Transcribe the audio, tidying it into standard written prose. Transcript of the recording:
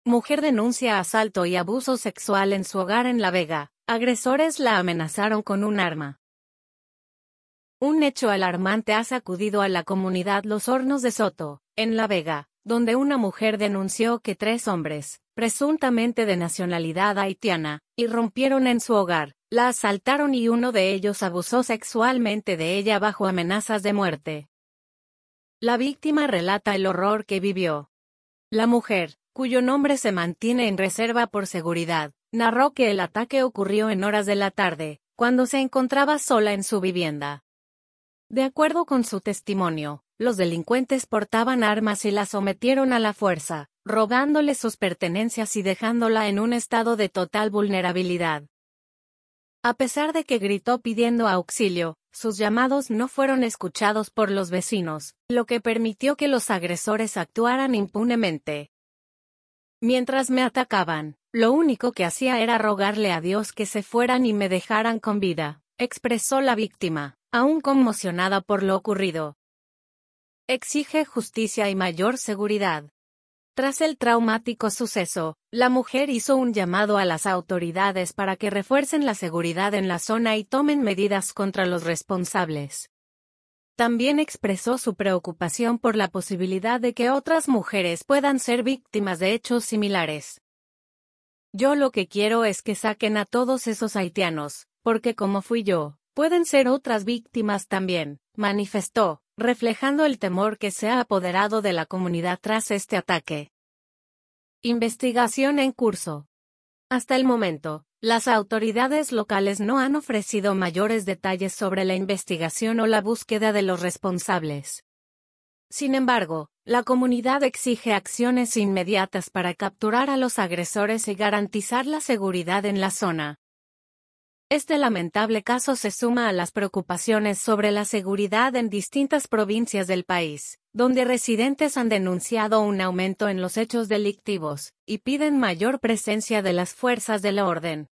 Mujer denuncia asalto y abuso sexual en su hogar en La Vega. Agresores la amenazaron con un arma. Un hecho alarmante ha sacudido a la comunidad Los Hornos de Soto, en La Vega, donde una mujer denunció que 3 hombres, presuntamente de nacionalidad haitiana, irrumpieron en su hogar, la asaltaron y uno de ellos abusó sexualmente de ella bajo amenazas de muerte. La víctima relata el horror que vivió. La mujer, cuyo nombre se mantiene en reserva por seguridad, narró que el ataque ocurrió en horas de la tarde, cuando se encontraba sola en su vivienda. De acuerdo con su testimonio, los delincuentes portaban armas y la sometieron a la fuerza, robándole sus pertenencias y dejándola en un estado de total vulnerabilidad. A pesar de que gritó pidiendo auxilio, sus llamados no fueron escuchados por los vecinos, lo que permitió que los agresores actuaran impunemente. Mientras me atacaban, lo único que hacía era rogarle a Dios que se fueran y me dejaran con vida, expresó la víctima, aún conmocionada por lo ocurrido. Exige justicia y mayor seguridad. Tras el traumático suceso, la mujer hizo un llamado a las autoridades para que refuercen la seguridad en la zona y tomen medidas contra los responsables. También expresó su preocupación por la posibilidad de que otras mujeres puedan ser víctimas de hechos similares. Yo lo que quiero es que saquen a todos esos haitianos, porque como fui yo, pueden ser otras víctimas también, manifestó, reflejando el temor que se ha apoderado de la comunidad tras este ataque. Investigación en curso. Hasta el momento, las autoridades locales no han ofrecido mayores detalles sobre la investigación o la búsqueda de los responsables. Sin embargo, la comunidad exige acciones inmediatas para capturar a los agresores y garantizar la seguridad en la zona. Este lamentable caso se suma a las preocupaciones sobre la seguridad en distintas provincias del país, donde residentes han denunciado un aumento en los hechos delictivos, y piden mayor presencia de las fuerzas del orden.